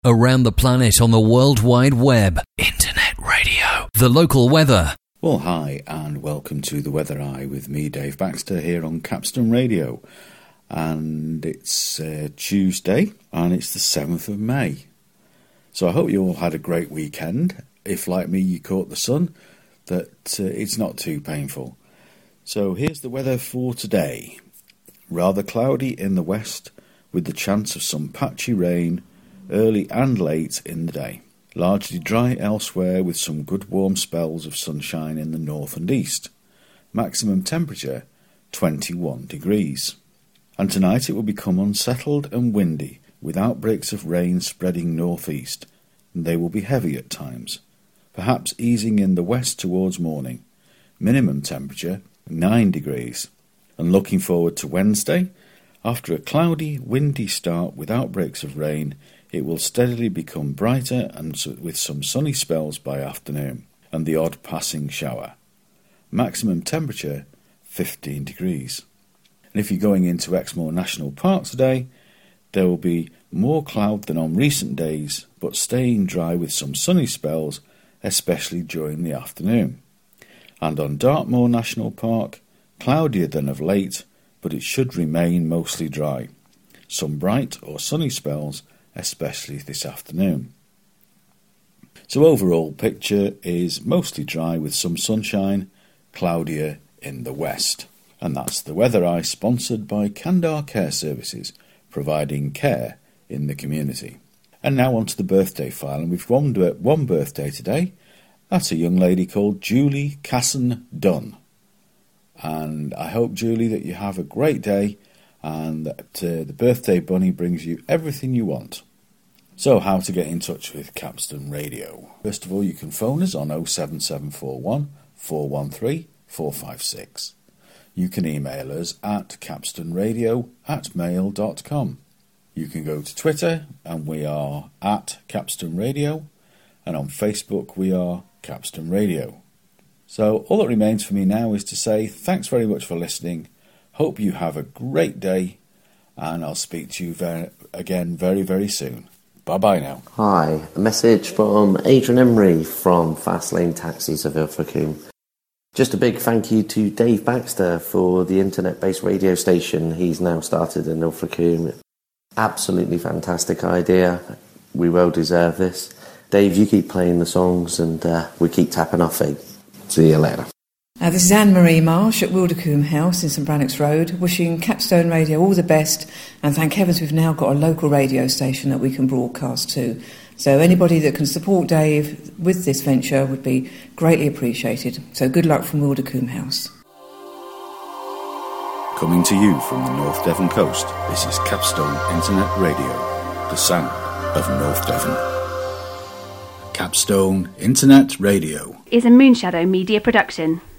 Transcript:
Around the planet on the World Wide Web. Internet radio. The local weather. Well, hi, and welcome to the Weather Eye with me, Dave Baxter, here on Capstone Radio. And it's Tuesday, and it's the 7th of May. So I hope you all had a great weekend. If, like me, you caught the sun, that it's not too painful. So here's the weather for today. Rather cloudy in the west, with the chance of some patchy rain early and late in the day. Largely dry elsewhere with some good warm spells of sunshine in the north and east. Maximum temperature 21 degrees. And tonight it will become unsettled and windy with outbreaks of rain spreading northeast, and they will be heavy at times, perhaps easing in the west towards morning. Minimum temperature 9 degrees. And looking forward to Wednesday, after a cloudy, windy start with outbreaks of rain, it will steadily become brighter and with some sunny spells by afternoon and the odd passing shower. Maximum temperature 15 degrees. And if you're going into Exmoor National Park today, there will be more cloud than on recent days, but staying dry with some sunny spells, especially during the afternoon. And on Dartmoor National Park, cloudier than of late, but it should remain mostly dry. Some bright or sunny spells, especially this afternoon. So overall picture is mostly dry with some sunshine, cloudier in the west. And that's the Weather Eye, sponsored by Candar Care Services, providing care in the community. And now on to the birthday file, and we've one birthday today. That's a young lady called Julie Casson Dunn. And I hope, Julie, that you have a great day and that the birthday bunny brings you everything you want. So how to get in touch with Capstone Radio? First of all, you can phone us on 07741 413 456. You can email us at capstoneradio@mail.com. You can go to Twitter, and we are at Capstone Radio, and on Facebook we are Capstone Radio. So all that remains for me now is to say thanks very much for listening. Hope you have a great day, and I'll speak to you again very, very soon. Bye-bye now. Hi, a message from Adrian Emery from Fastlane Taxis of Ilfracombe. Just a big thank you to Dave Baxter for the internet-based radio station he's now started in Ilfracombe. Absolutely fantastic idea. We well deserve this. Dave, you keep playing the songs and we keep tapping our feet. See you later. This is Anne-Marie Marsh at Wildercombe House in St Brannocks Road, wishing Capstone Radio all the best, and thank heavens we've now got a local radio station that we can broadcast to. So anybody that can support Dave with this venture would be greatly appreciated. So good luck from Wildercombe House. Coming to you from the North Devon coast, this is Capstone Internet Radio, the sound of North Devon. Capstone Internet Radio is a Moonshadow Media production.